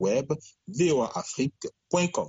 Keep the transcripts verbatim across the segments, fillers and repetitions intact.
web v o a afrique point com.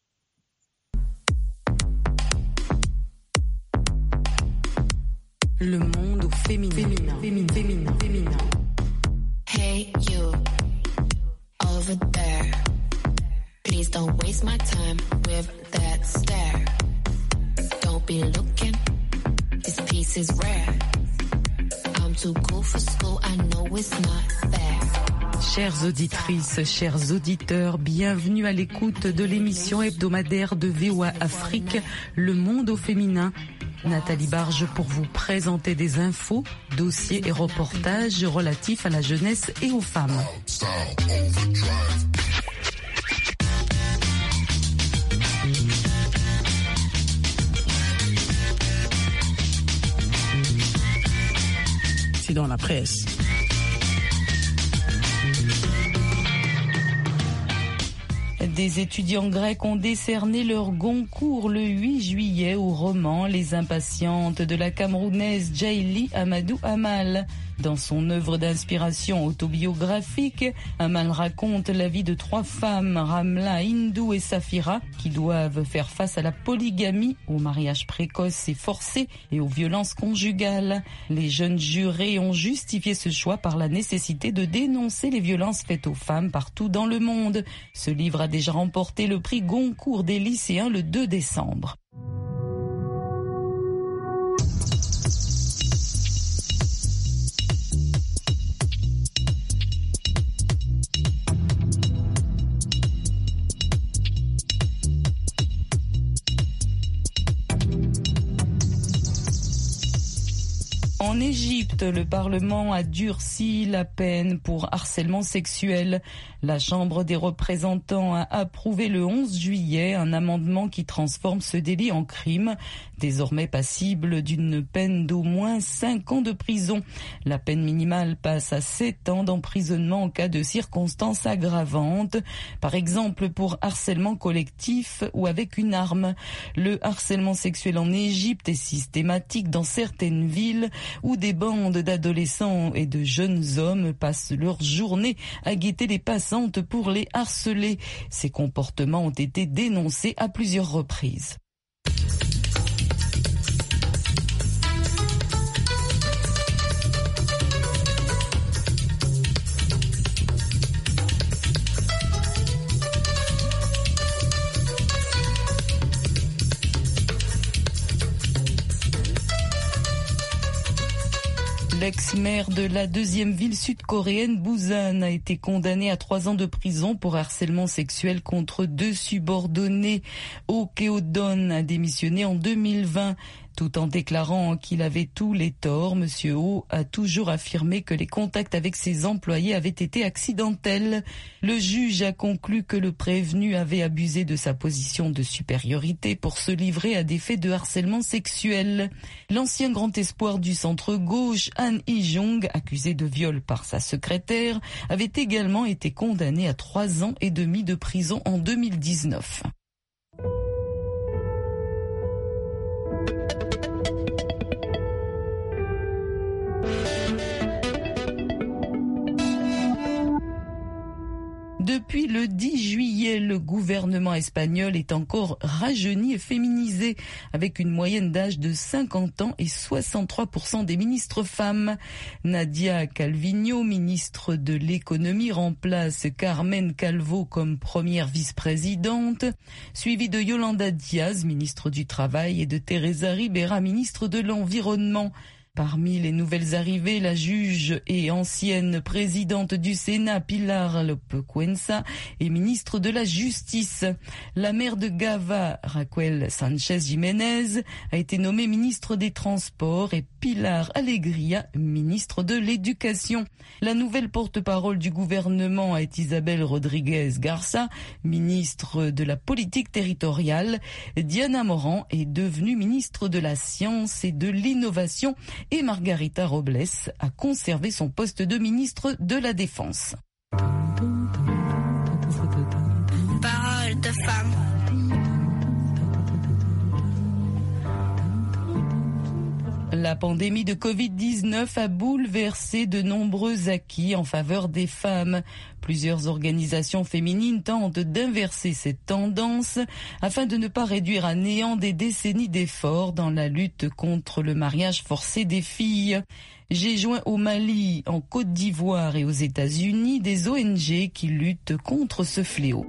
Le monde au féminin. Féminin. Féminin. Féminin. Féminin. Hey you, over there. Please don't waste my time with that stare. Don't be looking, this piece is rare. I'm too cool for school, I know it's not fair. Chères auditrices, chers auditeurs, bienvenue à l'écoute de l'émission hebdomadaire de V O A Afrique, Le monde au féminin. Nathalie Barge pour vous présenter des infos, dossiers et reportages relatifs à la jeunesse et aux femmes. C'est dans la presse. Des étudiants grecs ont décerné leur Goncourt le huit juillet au roman Les Impatientes de la Camerounaise Djaïli Amadou Amal. Dans son œuvre d'inspiration autobiographique, Amal raconte la vie de trois femmes, Ramla, Hindou et Safira, qui doivent faire face à la polygamie, au mariage précoce et forcé et aux violences conjugales. Les jeunes jurés ont justifié ce choix par la nécessité de dénoncer les violences faites aux femmes partout dans le monde. Ce livre a déjà remporté le prix Goncourt des lycéens le deux décembre. En Égypte, le Parlement a durci la peine pour harcèlement sexuel. La Chambre des représentants a approuvé le onze juillet un amendement qui transforme ce délit en crime, désormais passible d'une peine d'au moins cinq ans de prison. La peine minimale passe à sept ans d'emprisonnement en cas de circonstances aggravantes, par exemple pour harcèlement collectif ou avec une arme. Le harcèlement sexuel en Égypte est systématique dans certaines villes où des bandes d'adolescents et de jeunes hommes passent leur journée à guetter les passantes pour les harceler. Ces comportements ont été dénoncés à plusieurs reprises. L'ex-maire de la deuxième ville sud-coréenne, Busan, a été condamné à trois ans de prison pour harcèlement sexuel contre deux subordonnés. Oh Keodon a démissionné en deux mille vingt. Tout en déclarant qu'il avait tous les torts, M. Oh a toujours affirmé que les contacts avec ses employés avaient été accidentels. Le juge a conclu que le prévenu avait abusé de sa position de supériorité pour se livrer à des faits de harcèlement sexuel. L'ancien grand espoir du centre-gauche, Han Hee-jong, accusé de viol par sa secrétaire, avait également été condamné à trois ans et demi de prison en deux mille dix-neuf. Depuis le dix juillet, le gouvernement espagnol est encore rajeuni et féminisé, avec une moyenne d'âge de cinquante ans et soixante-trois pour cent des ministres femmes. Nadia Calviño, ministre de l'économie, remplace Carmen Calvo comme première vice-présidente, suivie de Yolanda Díaz, ministre du Travail, et de Teresa Ribera, ministre de l'Environnement. Parmi les nouvelles arrivées, la juge et ancienne présidente du Sénat, Pilar López est ministre de la Justice. La maire de Gava, Raquel Sánchez Jiménez, a été nommée ministre des Transports et Pilar Alegría, ministre de l'Éducation. La nouvelle porte-parole du gouvernement est Isabel Rodríguez Garza, ministre de la Politique territoriale. Diana Morán est devenue ministre de la Science et de l'Innovation et Margarita Robles a conservé son poste de ministre de la Défense. Parole de femme. La La pandémie de covid dix-neuf a bouleversé de nombreux acquis en faveur des femmes. Plusieurs organisations féminines tentent d'inverser cette tendance afin de ne pas réduire à néant des décennies d'efforts dans la lutte contre le mariage forcé des filles. J'ai joint au Mali, en Côte d'Ivoire et aux États-Unis des O N G qui luttent contre ce fléau.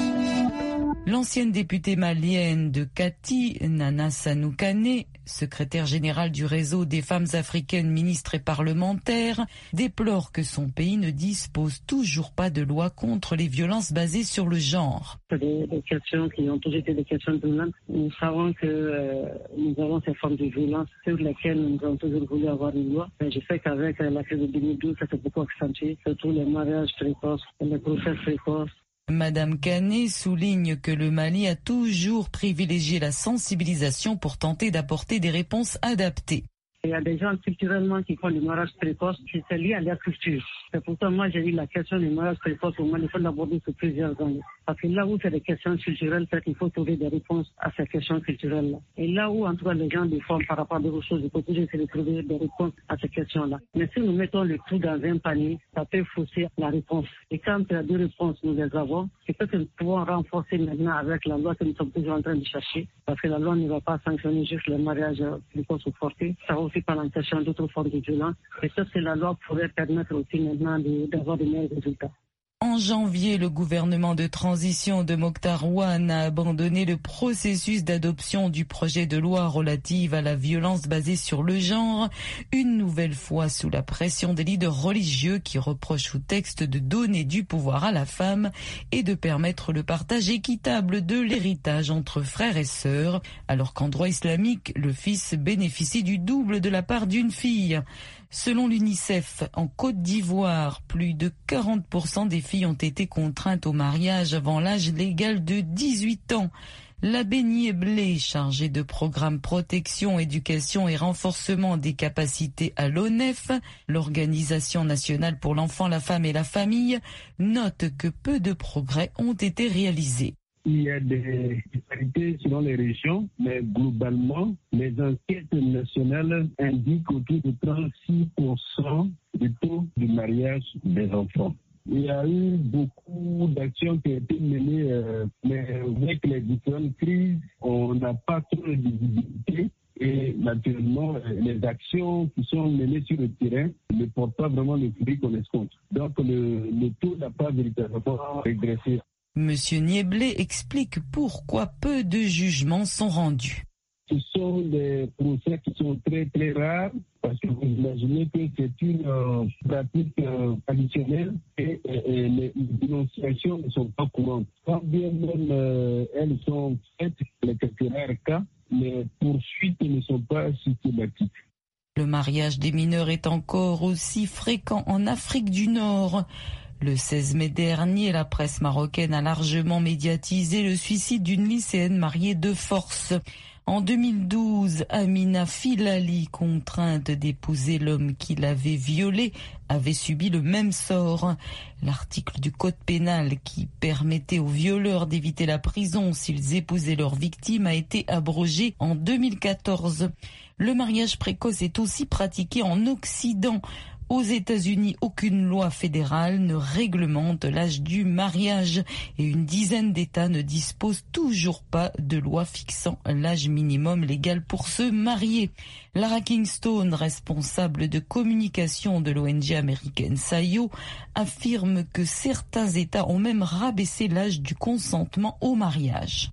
L'ancienne députée malienne de Kati, Nana Sanoukane, secrétaire générale du réseau des femmes africaines ministres et parlementaires, déplore que son pays ne dispose toujours pas de loi contre les violences basées sur le genre. C'est des, des questions qui ont toujours été des questions brûlantes. Nous savons que euh, nous avons ces formes de violence sur lesquelles nous avons toujours voulu avoir une loi. Mais je sais qu'avec euh, la crise de deux mille douze, ça s'est beaucoup accentué, surtout les mariages précoces, les grossesses précoces. Madame Kane souligne que le Mali a toujours privilégié la sensibilisation pour tenter d'apporter des réponses adaptées. Il y a des gens culturellement qui font du mariage précoce, c'est lié à leur culture. C'est pourquoi moi j'ai eu la question du mariage précoce au Mali, il faut l'aborder sur plusieurs angles. Parce que là où c'est des questions culturelles, c'est qu'il faut trouver des réponses à ces questions culturelles-là. Et là où en tout cas les gens défendent par rapport à d'autres choses, il faut toujours essayer de trouver des réponses à ces questions-là. Mais si nous mettons le tout dans un panier, ça peut fausser la réponse. Et quand il y a deux réponses, nous les avons, c'est peut-être que nous pouvons renforcer maintenant avec la loi que nous sommes toujours en train de chercher. Parce que la loi ne va pas sanctionner juste le mariage précoce ou forcé. Ça va aussi prendre en question d'autres formes de violence. Et ça, c'est la loi pourrait permettre aussi maintenant de, d'avoir de meilleurs résultats. En janvier, le gouvernement de transition de Mokhtar Ouane a abandonné le processus d'adoption du projet de loi relative à la violence basée sur le genre, une nouvelle fois sous la pression des leaders religieux qui reprochent au texte de donner du pouvoir à la femme et de permettre le partage équitable de l'héritage entre frères et sœurs, alors qu'en droit islamique, le fils bénéficie du double de la part d'une fille. Selon l'UNICEF, en Côte d'Ivoire, plus de quarante pour cent des filles ont été contraintes au mariage avant l'âge légal de dix-huit ans. L'abbé Niéblé, chargé de programmes protection, éducation et renforcement des capacités à l'O N E F, l'Organisation nationale pour l'enfant, la femme et la famille, note que peu de progrès ont été réalisés. Il y a des disparités selon les régions, mais globalement, les enquêtes nationales indiquent autour de trente-six pour cent du taux du mariage des enfants. Il y a eu beaucoup d'actions qui ont été menées, euh, mais avec les différentes crises, on n'a pas trop de visibilité. Et naturellement, les actions qui sont menées sur le terrain ne portent pas vraiment le fruit qu'on escompte. Donc le, le taux n'a pas véritablement régressé. Monsieur Niéblé explique pourquoi peu de jugements sont rendus. Ce sont des procès qui sont très très rares parce que vous imaginez que c'est une euh, pratique euh, traditionnelle et, et, et les dénonciations ne sont pas courantes. Quand bien même euh, elles sont faites, les quelques rares cas, les poursuites ne sont pas systématiques. Le mariage des mineurs est encore aussi fréquent en Afrique du Nord. Le seize mai dernier, la presse marocaine a largement médiatisé le suicide d'une lycéenne mariée de force. En deux mille douze, Amina Filali, contrainte d'épouser l'homme qui l'avait violée, avait subi le même sort. L'article du code pénal qui permettait aux violeurs d'éviter la prison s'ils épousaient leurs victimes a été abrogé en deux mille quatorze. Le mariage précoce est aussi pratiqué en Occident. Aux États-Unis, aucune loi fédérale ne réglemente l'âge du mariage et une dizaine d'États ne disposent toujours pas de loi fixant l'âge minimum légal pour se marier. Lara Kingstone, responsable de communication de l'O N G américaine S A I O, affirme que certains États ont même rabaissé l'âge du consentement au mariage.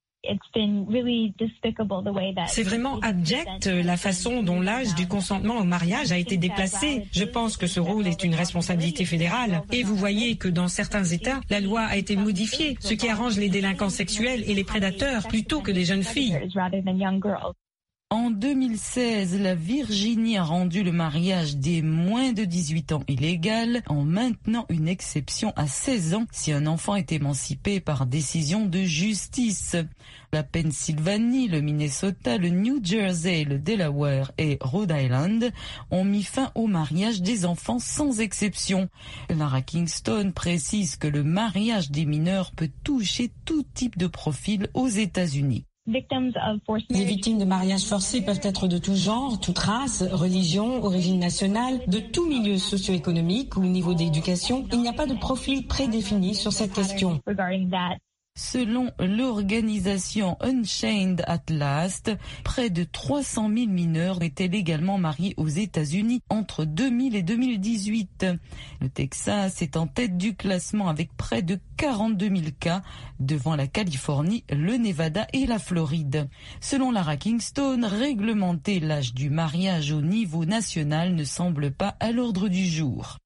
C'est vraiment abject la façon dont l'âge du consentement au mariage a été déplacé. Je pense que ce rôle est une responsabilité fédérale. Et vous voyez que dans certains États, la loi a été modifiée, ce qui arrange les délinquants sexuels et les prédateurs plutôt que les jeunes filles. En deux mille seize, la Virginie a rendu le mariage des moins de dix-huit ans illégal en maintenant une exception à seize ans si un enfant est émancipé par décision de justice. La Pennsylvanie, le Minnesota, le New Jersey, le Delaware et Rhode Island ont mis fin au mariage des enfants sans exception. Lara Kingstone précise que le mariage des mineurs peut toucher tout type de profil aux États-Unis. Les victimes de mariage forcé peuvent être de tout genre, toute race, religion, origine nationale, de tout milieu socio-économique ou niveau d'éducation. Il n'y a pas de profil prédéfini sur cette question. Selon l'organisation Unchained at Last, près de trois cent mille mineurs étaient légalement mariés aux États-Unis entre deux mille et deux mille dix-huit. Le Texas est en tête du classement avec près de quarante-deux mille cas, devant la Californie, le Nevada et la Floride. Selon Lara Kingston, réglementer l'âge du mariage au niveau national ne semble pas à l'ordre du jour.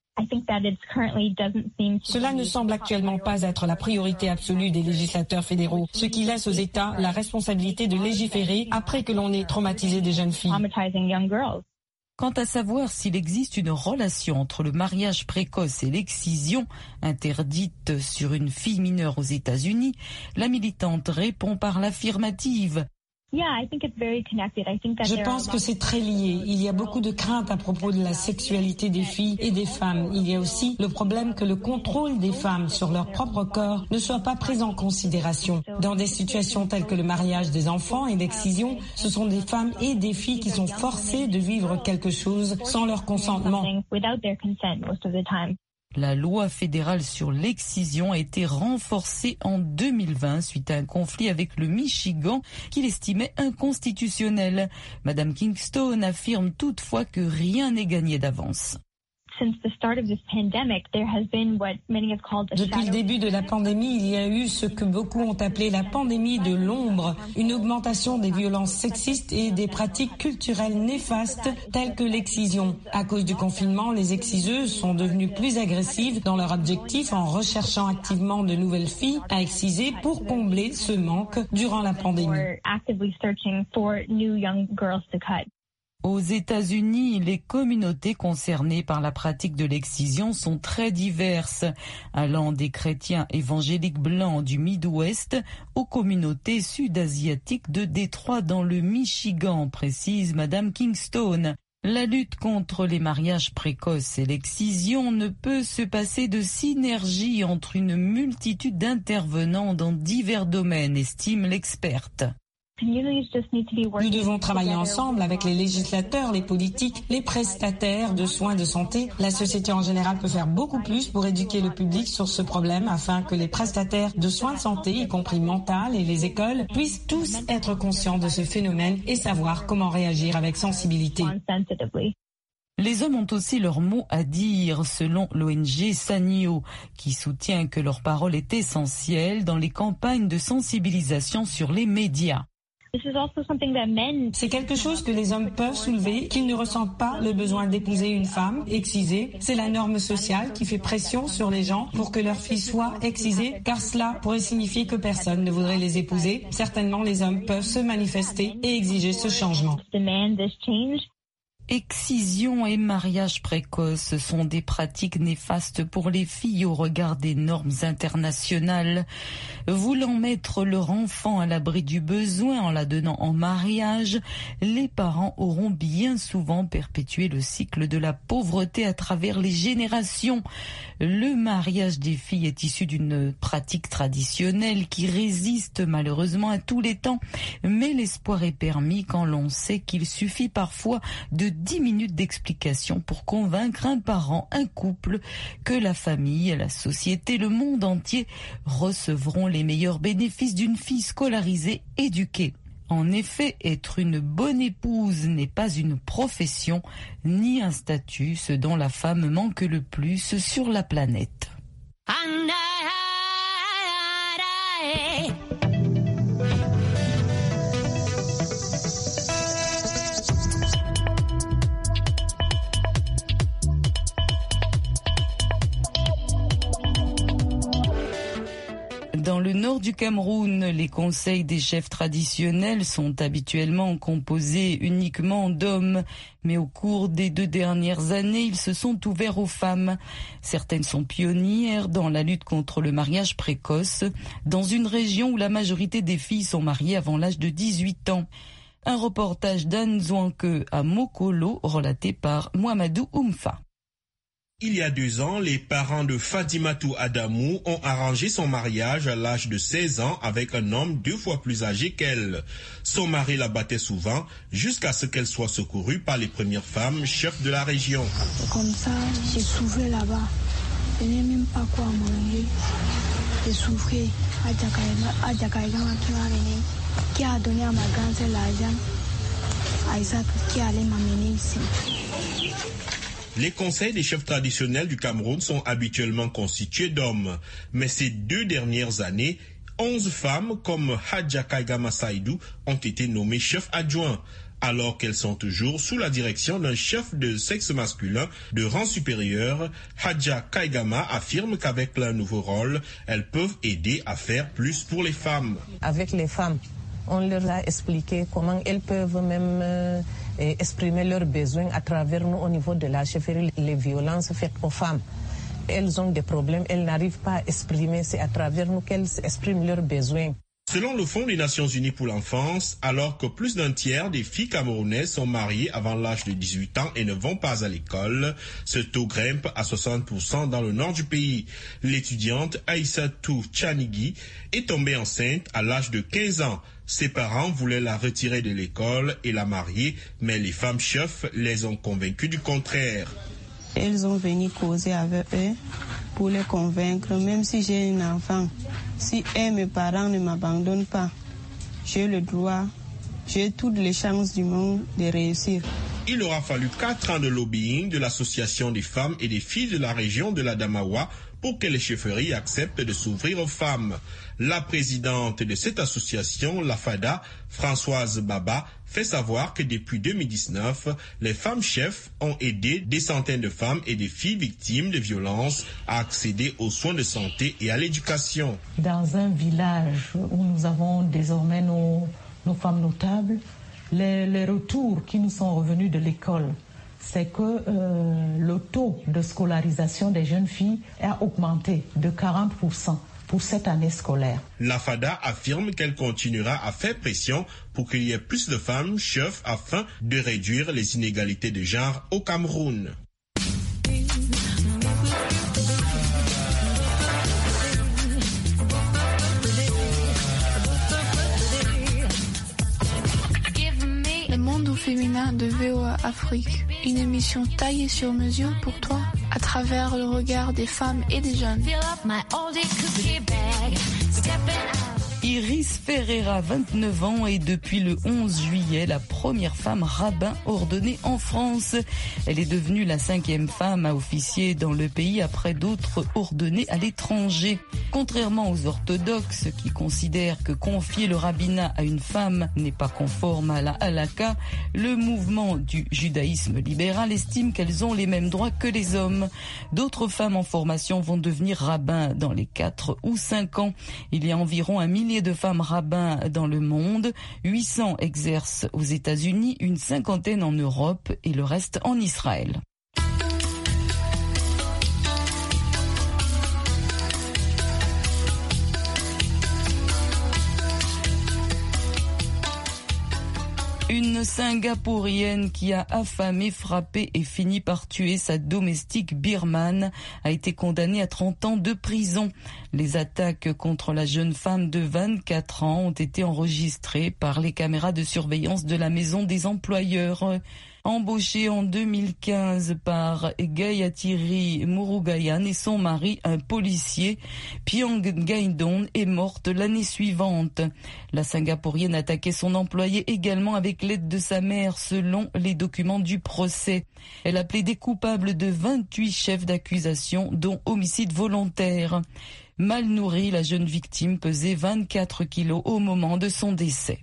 Cela ne semble actuellement pas être la priorité absolue des législateurs fédéraux, ce qui laisse aux États la responsabilité de légiférer après que l'on ait traumatisé des jeunes filles. Quant à savoir s'il existe une relation entre le mariage précoce et l'excision, interdite sur une fille mineure aux États-Unis, la militante répond par l'affirmative. Je pense que c'est très lié. Il y a beaucoup de craintes à propos de la sexualité des filles et des femmes. Il y a aussi le problème que le contrôle des femmes sur leur propre corps ne soit pas pris en considération. Dans des situations telles que le mariage des enfants et l'excision, ce sont des femmes et des filles qui sont forcées de vivre quelque chose sans leur consentement. La loi fédérale sur l'excision a été renforcée en deux mille vingt suite à un conflit avec le Michigan qu'il estimait inconstitutionnel. Madame Kingston affirme toutefois que rien n'est gagné d'avance. Depuis le début de la pandémie, il y a eu ce que beaucoup ont appelé la pandémie de l'ombre, une augmentation des violences sexistes et des pratiques culturelles néfastes telles que l'excision. À cause du confinement, les exciseuses sont devenues plus agressives dans leur objectif en recherchant activement de nouvelles filles à exciser pour combler ce manque durant la pandémie. Aux États-Unis, les communautés concernées par la pratique de l'excision sont très diverses, allant des chrétiens évangéliques blancs du Midwest aux communautés sud-asiatiques de Détroit dans le Michigan, précise Madame Kingston. La lutte contre les mariages précoces et l'excision ne peut se passer de synergie entre une multitude d'intervenants dans divers domaines, estime l'experte. Nous devons travailler ensemble avec les législateurs, les politiques, les prestataires de soins de santé. La société en général peut faire beaucoup plus pour éduquer le public sur ce problème afin que les prestataires de soins de santé, y compris mental, et les écoles, puissent tous être conscients de ce phénomène et savoir comment réagir avec sensibilité. Les hommes ont aussi leur mot à dire, selon l'O N G Sanyo, qui soutient que leur parole est essentielle dans les campagnes de sensibilisation sur les médias. C'est quelque chose que les hommes peuvent soulever, qu'ils ne ressentent pas le besoin d'épouser une femme excisée. C'est la norme sociale qui fait pression sur les gens pour que leurs filles soient excisées, car cela pourrait signifier que personne ne voudrait les épouser. Certainement, les hommes peuvent se manifester et exiger ce changement. Excision et mariage précoce sont des pratiques néfastes pour les filles au regard des normes internationales. Voulant mettre leur enfant à l'abri du besoin en la donnant en mariage, les parents auront bien souvent perpétué le cycle de la pauvreté à travers les générations. Le mariage des filles est issu d'une pratique traditionnelle qui résiste malheureusement à tous les temps, mais l'espoir est permis quand l'on sait qu'il suffit parfois de dix minutes d'explication pour convaincre un parent, un couple, que la famille, la société, le monde entier recevront les meilleurs bénéfices d'une fille scolarisée, éduquée. En effet, être une bonne épouse n'est pas une profession, ni un statut, ce dont la femme manque le plus sur la planète. Dans le nord du Cameroun, les conseils des chefs traditionnels sont habituellement composés uniquement d'hommes. Mais au cours des deux dernières années, ils se sont ouverts aux femmes. Certaines sont pionnières dans la lutte contre le mariage précoce, dans une région où la majorité des filles sont mariées avant l'âge de dix-huit ans. Un reportage d'Anne Zouanke à Mokolo, relaté par Mohamedou Oumfa. Il y a deux ans, les parents de Fadimatou Adamou ont arrangé son mariage à l'âge de seize ans avec un homme deux fois plus âgé qu'elle. Son mari la battait souvent jusqu'à ce qu'elle soit secourue par les premières femmes chefs de la région. Comme ça, j'ai souffert là-bas. Je n'ai même pas quoi manger. J'ai souffert. Adjakaïgama qui a donné à ma grand-sœur l'argent. Aïssa qui allait m'amener ici. Les conseils des chefs traditionnels du Cameroun sont habituellement constitués d'hommes. Mais ces deux dernières années, onze femmes comme Hadja Kaigama Saïdou ont été nommées chefs adjoints, alors qu'elles sont toujours sous la direction d'un chef de sexe masculin de rang supérieur. Hadja Kaigama affirme qu'avec leur nouveau rôle, elles peuvent aider à faire plus pour les femmes. Avec les femmes, on leur a expliqué comment elles peuvent même euh, exprimer leurs besoins à travers nous au niveau de la chefferie, les violences faites aux femmes. Elles ont des problèmes, elles n'arrivent pas à exprimer, c'est à travers nous qu'elles expriment leurs besoins. Selon le Fonds des Nations Unies pour l'enfance, alors que plus d'un tiers des filles camerounaises sont mariées avant l'âge de dix-huit ans et ne vont pas à l'école, ce taux grimpe à soixante pour cent dans le nord du pays. L'étudiante Aïssatou Tchanigui est tombée enceinte à l'âge de quinze ans. Ses parents voulaient la retirer de l'école et la marier, mais les femmes chefs les ont convaincus du contraire. Elles ont venu causer avec eux pour les convaincre, même si j'ai un enfant. Si eux, mes parents ne m'abandonnent pas, j'ai le droit, j'ai toutes les chances du monde de réussir. Il aura fallu quatre ans de lobbying de l'association des femmes et des filles de la région de l'Adamawa pour que les chefferies acceptent de s'ouvrir aux femmes. La présidente de cette association, la FADA, Françoise Baba, fait savoir que depuis deux mille dix-neuf, les femmes chefs ont aidé des centaines de femmes et des filles victimes de violences à accéder aux soins de santé et à l'éducation. Dans un village où nous avons désormais nos, nos femmes notables, les, les retours qui nous sont revenus de l'école, c'est que euh, le taux de scolarisation des jeunes filles a augmenté de quarante pour cent pour cette année scolaire. La FADA affirme qu'elle continuera à faire pression pour qu'il y ait plus de femmes chefs afin de réduire les inégalités de genre au Cameroun. Le monde au féminin de V O A Afrique, une émission taillée sur mesure pour toi, à travers le regard des femmes et des jeunes. Iris Ferreira, vingt-neuf ans, est depuis le onze juillet la première femme rabbin ordonnée en France. Elle est devenue la cinquième femme à officier dans le pays après d'autres ordonnées à l'étranger. Contrairement aux orthodoxes qui considèrent que confier le rabbinat à une femme n'est pas conforme à la halakha, le mouvement du judaïsme libéral estime qu'elles ont les mêmes droits que les hommes. D'autres femmes en formation vont devenir rabbins dans les quatre ou cinq ans. Il y a environ un millier de femmes rabbins dans le monde. huit cents exercent aux États-Unis, une cinquantaine en Europe et le reste en Israël. Une Singapourienne qui a affamé, frappé et fini par tuer sa domestique birmane a été condamnée à trente ans de prison. Les attaques contre la jeune femme de vingt-quatre ans ont été enregistrées par les caméras de surveillance de la maison des employeurs. Embauchée en deux mille quinze par Gayatri Murugayan et son mari, un policier, Piang Gaidon est morte l'année suivante. La Singapourienne attaquait son employé également avec l'aide de sa mère, selon les documents du procès. Elle a plaidé coupable de vingt-huit chefs d'accusation, dont homicide volontaire. Mal nourrie, la jeune victime pesait vingt-quatre kilos au moment de son décès.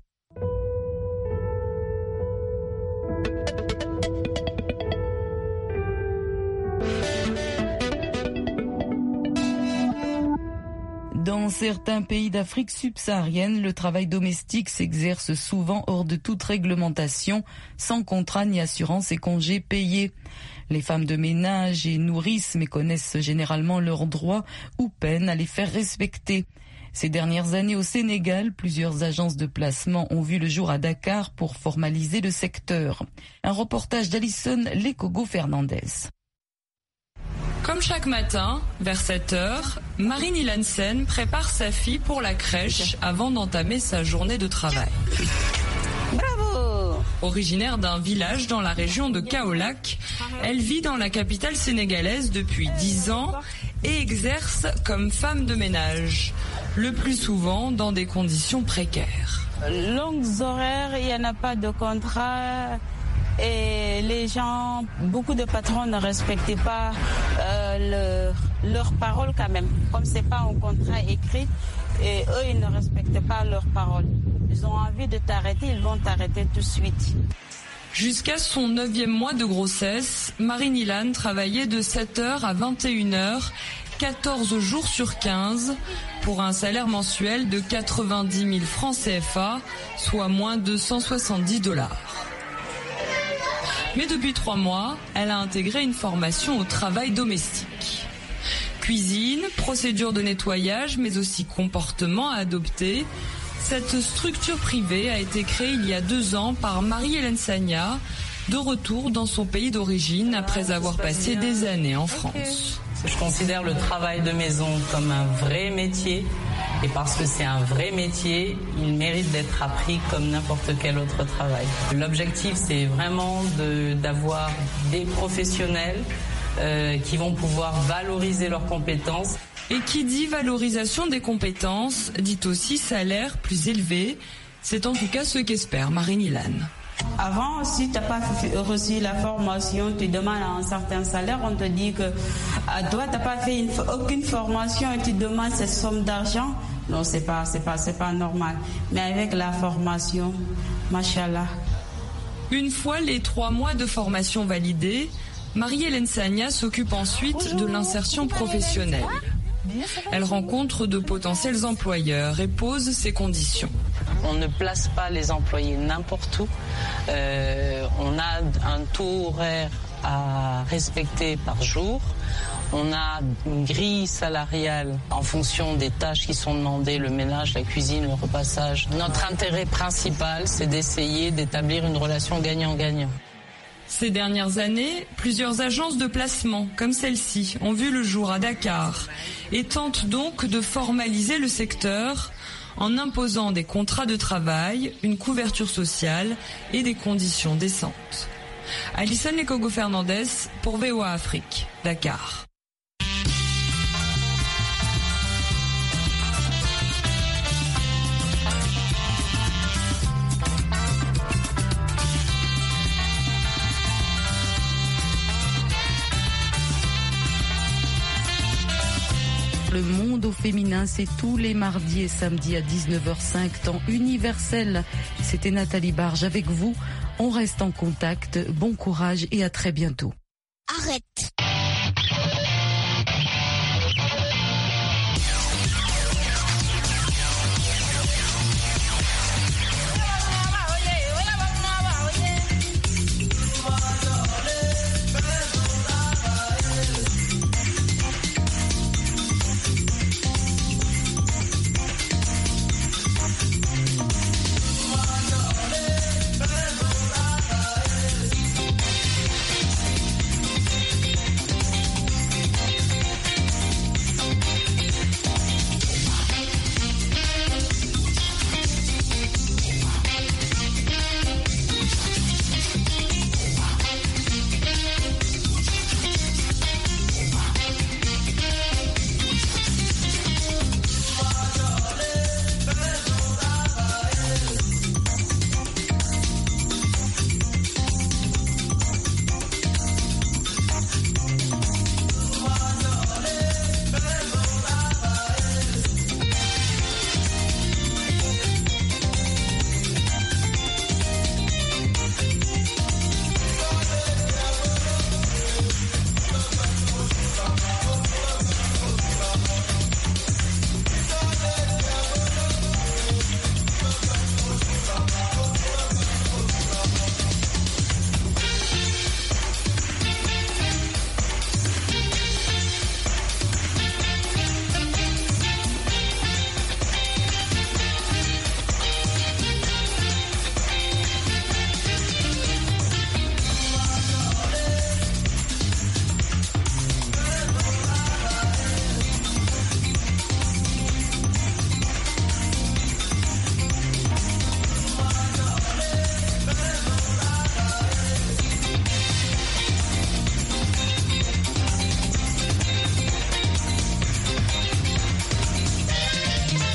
Dans certains pays d'Afrique subsaharienne, le travail domestique s'exerce souvent hors de toute réglementation, sans contrat ni assurance et congés payés. Les femmes de ménage et nourrices méconnaissent généralement leurs droits ou peinent à les faire respecter. Ces dernières années au Sénégal, plusieurs agences de placement ont vu le jour à Dakar pour formaliser le secteur. Un reportage d'Alison Lekogo Fernandez. Comme chaque matin, vers sept heures, Marine Ilansen prépare sa fille pour la crèche avant d'entamer sa journée de travail. Bravo! Originaire d'un village dans la région de Kaolack, elle vit dans la capitale sénégalaise depuis dix ans et exerce comme femme de ménage, le plus souvent dans des conditions précaires. Longues horaires, il n'y en a pas de contrat. Et les gens, beaucoup de patrons ne respectaient pas euh, le, leurs paroles quand même. Comme ce n'est pas un contrat écrit, et eux, ils ne respectent pas leurs paroles. Ils ont envie de t'arrêter, ils vont t'arrêter tout de suite. Jusqu'à son neuvième mois de grossesse, Marine Ilan travaillait de sept heures à vingt et une heures, quatorze jours sur quinze, pour un salaire mensuel de quatre-vingt-dix mille francs C F A, soit moins de cent soixante-dix dollars. Mais depuis trois mois, elle a intégré une formation au travail domestique. Cuisine, procédure de nettoyage, mais aussi comportement à adopter. Cette structure privée a été créée il y a deux ans par Marie-Hélène Sagna, de retour dans son pays d'origine après avoir passé des années en France. Je considère le travail de maison comme un vrai métier. Et parce que c'est un vrai métier, il mérite d'être appris comme n'importe quel autre travail. L'objectif, c'est vraiment de, d'avoir des professionnels euh, qui vont pouvoir valoriser leurs compétences. Et qui dit valorisation des compétences, dit aussi salaire plus élevé. C'est en tout cas ce qu'espère Marine Ilan. Avant, si tu n'as pas reçu la formation, tu demandes un certain salaire, on te dit que à toi, tu n'as pas fait une, aucune formation et tu demandes cette somme d'argent. Non, ce n'est pas, c'est pas, c'est pas normal. Mais avec la formation, machallah. Une fois les trois mois de formation validés, Marie-Hélène Sagna s'occupe ensuite de l'insertion professionnelle. Elle rencontre de potentiels employeurs et pose ses conditions. On ne place pas les employés n'importe où. Euh, on a un taux horaire à respecter par jour. On a une grille salariale en fonction des tâches qui sont demandées, le ménage, la cuisine, le repassage. Notre intérêt principal, c'est d'essayer d'établir une relation gagnant-gagnant. Ces dernières années, plusieurs agences de placement, comme celle-ci, ont vu le jour à Dakar et tentent donc de formaliser le secteur en imposant des contrats de travail, une couverture sociale et des conditions décentes. Alison Lekogo-Fernandez pour V O A Afrique, Dakar. Le monde au féminin, c'est tous les mardis et samedis à dix-neuf heures cinq, temps universel. C'était Nathalie Barge avec vous. On reste en contact. Bon courage et à très bientôt. Arrête.